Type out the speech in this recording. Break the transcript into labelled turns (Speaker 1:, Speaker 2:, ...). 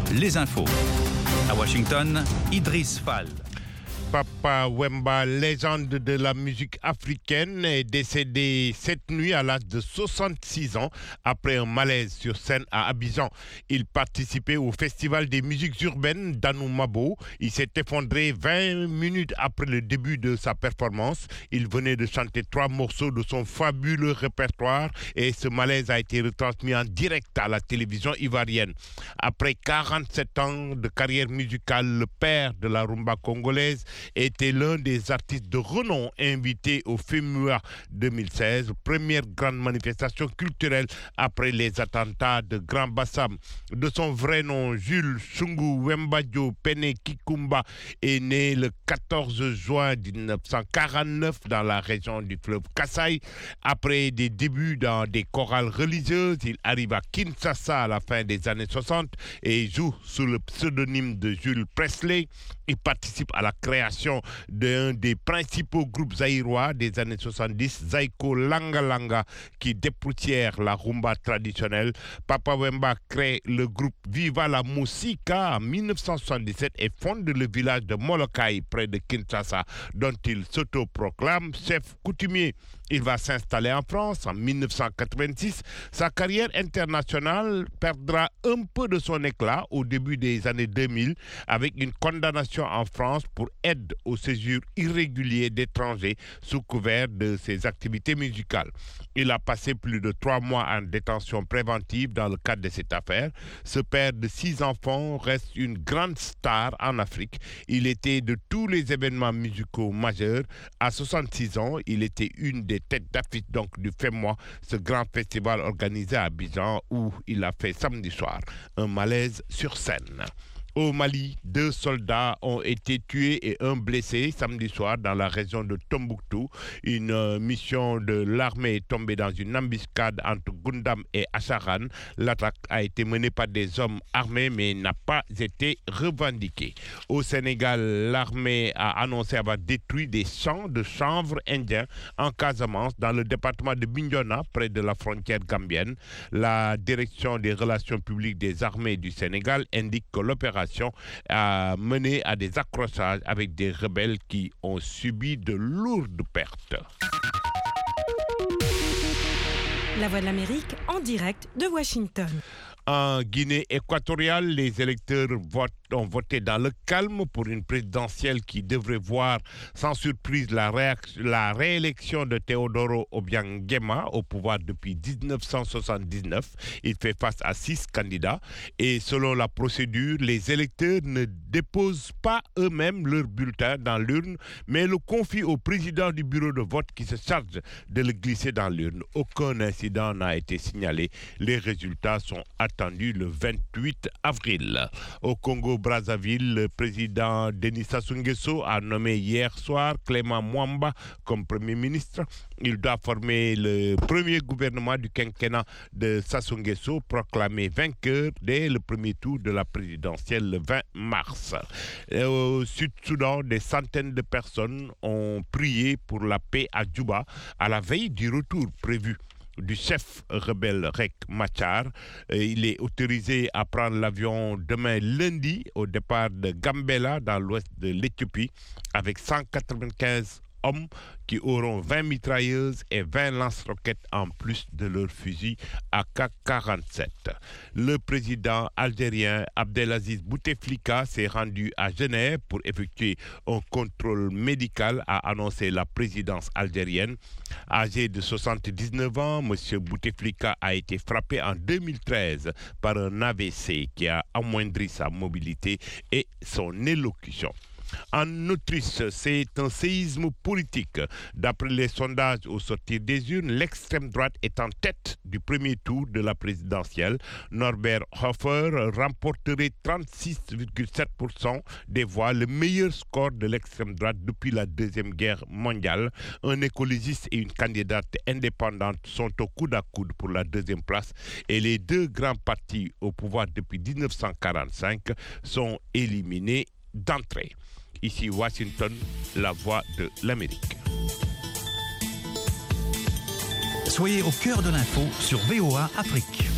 Speaker 1: les infos. À Washington, Idriss Fall.
Speaker 2: Papa Wemba, légende de la musique africaine, est décédé cette nuit à l'âge de 66 ans après un malaise sur scène à Abidjan. Il participait au Festival des musiques urbaines d'Anoumabo. Il s'est effondré 20 minutes après le début de sa performance. Il venait de chanter 3 morceaux de son fabuleux répertoire et ce malaise a été retransmis en direct à la télévision ivoirienne. Après 47 ans de carrière musicale, le père de la rumba congolaise était l'un des artistes de renom invités au FEMUA 2016, première grande manifestation culturelle après les attentats de Grand Bassam. De son vrai nom, Jules Chungu Wembadio Pene Kikumba est né le 14 juin 1949 dans la région du fleuve Kasaï. Après des débuts dans des chorales religieuses, il arrive à Kinshasa à la fin des années 60 et joue sous le pseudonyme de Jules Presley. Il participe à la création d'un des principaux groupes zaïrois des années 70, Zaïko Langa Langa, qui dépoussière la rumba traditionnelle. Papa Wemba crée le groupe Viva la Musica en 1977 et fonde le village de Molokai près de Kinshasa, dont il s'autoproclame chef coutumier. Il va s'installer en France en 1986. Sa carrière internationale perdra un peu de son éclat au début des années 2000 avec une condamnation en France pour aide au séjour irrégulier d'étrangers sous couvert de ses activités musicales. Il a passé plus de 3 mois en détention préventive dans le cadre de cette affaire. Ce père de 6 enfants reste une grande star en Afrique. Il était de tous les événements musicaux majeurs. À 66 ans, il était une des têtes d'affiche donc du FEMUA, ce grand festival organisé à Abidjan où il a fait samedi soir un malaise sur scène. Au Mali, 2 soldats ont été tués et 1 blessé samedi soir dans la région de Tombouctou. Une mission de l'armée est tombée dans une embuscade entre Gundam et Acharan. L'attaque a été menée par des hommes armés mais n'a pas été revendiquée. Au Sénégal, l'armée a annoncé avoir détruit des champs de chanvre indiens en Casamance, dans le département de Bignona, près de la frontière gambienne. La direction des relations publiques des armées du Sénégal indique que l'opération a mené à des accrochages avec des rebelles qui ont subi de lourdes pertes.
Speaker 3: La Voix de l'Amérique en direct de Washington.
Speaker 2: En Guinée équatoriale, les électeurs ont voté dans le calme pour une présidentielle qui devrait voir sans surprise la réélection de Teodoro Obiang Nguema au pouvoir depuis 1979. Il fait face à 6 candidats et selon la procédure, les électeurs ne déposent pas eux-mêmes leur bulletin dans l'urne, mais le confient au président du bureau de vote qui se charge de le glisser dans l'urne. Aucun incident n'a été signalé. Les résultats sont attendus le 28 avril. Au Congo-Brazzaville, le président Denis Sassou Nguesso a nommé hier soir Clément Mwamba comme Premier ministre. Il doit former le premier gouvernement du quinquennat de Sassou Nguesso, proclamé vainqueur dès le premier tour de la présidentielle le 20 mars. Au Sud-Soudan, des centaines de personnes ont prié pour la paix à Djouba à la veille du retour prévu du chef rebelle Riek Machar. Il est autorisé à prendre l'avion demain lundi au départ de Gambela dans l'ouest de l'Éthiopie avec 195 hommes qui auront 20 mitrailleuses et 20 lance-roquettes en plus de leurs fusils AK-47. Le président algérien Abdelaziz Bouteflika s'est rendu à Genève pour effectuer un contrôle médical, a annoncé la présidence algérienne. Âgé de 79 ans, M. Bouteflika a été frappé en 2013 par un AVC qui a amoindri sa mobilité et son élocution. En Autriche, c'est un séisme politique. D'après les sondages au sortir des urnes, l'extrême droite est en tête du premier tour de la présidentielle. Norbert Hofer remporterait 36,7% des voix, le meilleur score de l'extrême droite depuis la Deuxième Guerre mondiale. Un écologiste et une candidate indépendante sont au coude à coude pour la 2e place et les 2 grands partis au pouvoir depuis 1945 sont éliminés d'entrée. Ici Washington, la voix de l'Amérique.
Speaker 1: Soyez au cœur de l'info sur VOA Afrique.